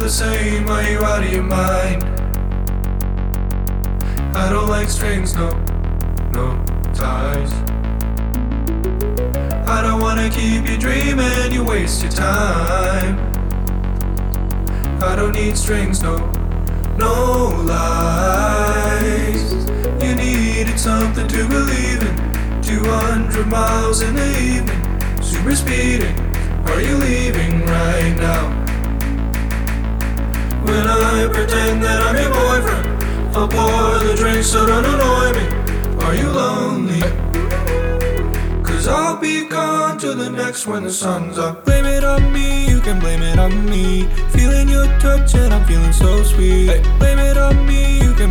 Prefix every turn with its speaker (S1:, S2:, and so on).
S1: the same, are you out of your mind? I don't like strings, no ties. I don't wanna keep you dreaming, you waste your time. I don't need strings, no lies. You needed something to believe in. 200 miles in the evening, super speeding. Are you leaving right now? When I pretend that I'm your boyfriend, I'll pour the drink so don't annoy me. Are you lonely? Cause I'll be gone till the next when the sun's up. Blame it on me, you can blame it on me. Feeling your touch and I'm feeling so sweet. Blame it on me, you can